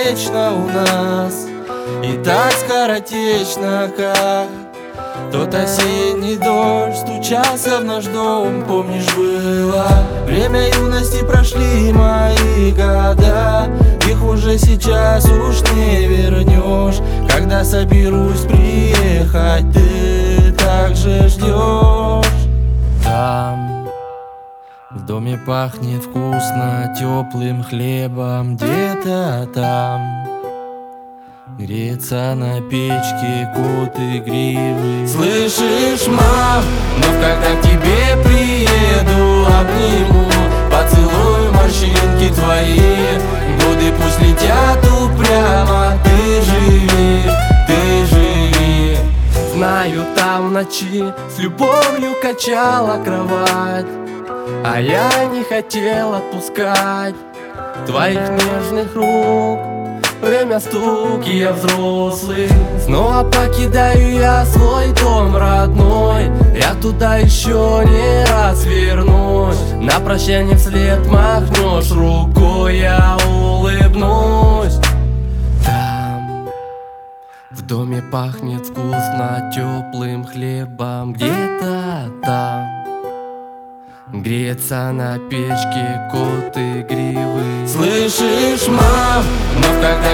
вечно у нас, и так скоротечно, как тот осенний дождь стучался в наш дом. Помнишь, было время юности, прошли мои года, их уже сейчас уж не вернешь. Когда соберусь приехать, ты также ждешь. Там в доме пахнет вкусно теплым хлебом, где-то там греется на печке кот игривый. Слышишь, мам, вновь когда к тебе приеду, обниму, поцелую морщинки твои. Годы пусть летят упрямо, ты живи, ты живи. Знаю, там в ночи с любовью качала кровать, а я не хотел отпускать твоих нежных рук. Время стук, и я взрослый. Снова покидаю я свой дом родной, я туда еще не раз вернусь. На прощание вслед махнешь рукой, я улыбнусь. Там в доме пахнет вкусно теплым хлебом, где-то там греется на печке кот игривый. Слышишь, мам, вновь когда